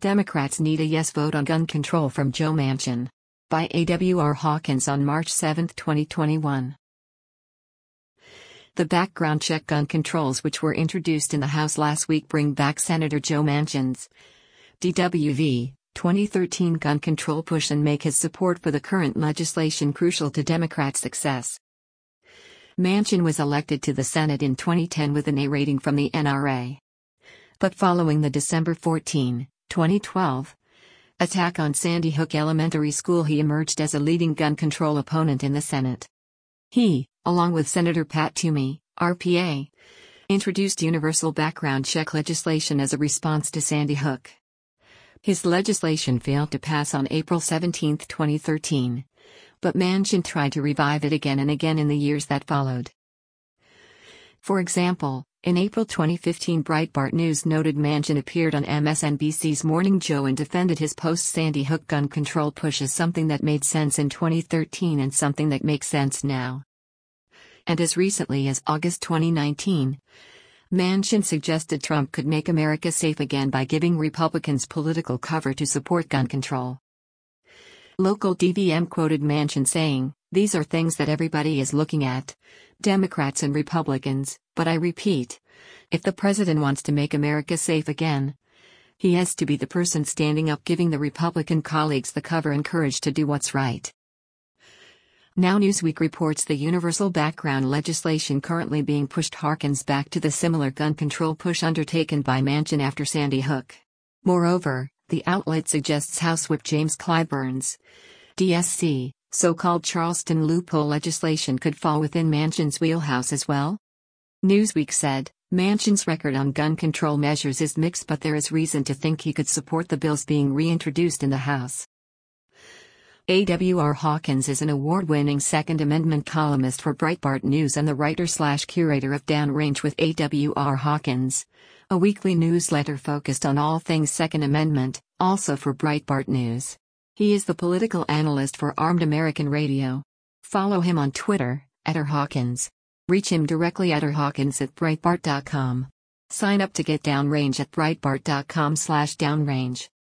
Democrats need a yes vote on gun control from Joe Manchin. By A.W.R. Hawkins on March 7, 2021. The background check gun controls which were introduced in the House last week bring back Senator Joe Manchin's DWV 2013 gun control push and make his support for the current legislation crucial to Democrats' success. Manchin was elected to the Senate in 2010 with an A rating from the NRA. But following the December 14, 2012, attack on Sandy Hook Elementary School, he emerged as a leading gun control opponent in the Senate. He, along with Senator Pat Toomey, RPA, introduced universal background check legislation as a response to Sandy Hook. His legislation failed to pass on April 17, 2013, but Manchin tried to revive it again and again in the years that followed. For example, in April 2015, Breitbart News noted Manchin appeared on MSNBC's Morning Joe and defended his post-Sandy Hook gun control push as something that made sense in 2013 and something that makes sense now. And as recently as August 2019, Manchin suggested Trump could make America safe again by giving Republicans political cover to support gun control. Local DVM quoted Manchin saying, "These are things that everybody is looking at, Democrats and Republicans, but I repeat, if the president wants to make America safe again, he has to be the person standing up giving the Republican colleagues the cover and courage to do what's right." Now Newsweek reports the universal background legislation currently being pushed harkens back to the similar gun control push undertaken by Manchin after Sandy Hook. Moreover, the outlet suggests House Whip James Clyburn's DSC, so-called Charleston loophole legislation could fall within Manchin's wheelhouse as well. Newsweek said, Manchin's record on gun control measures is mixed, but there is reason to think he could support the bills being reintroduced in the House. A.W.R. Hawkins is an award-winning Second Amendment columnist for Breitbart News and the writer/curator of Downrange with A.W.R. Hawkins, a weekly newsletter focused on all things Second Amendment, also for Breitbart News. He is the political analyst for Armed American Radio. Follow him on Twitter, @RHawkins. Reach him directly at rhawkins@breitbart.com. Sign up to get Downrange at breitbart.com/downrange.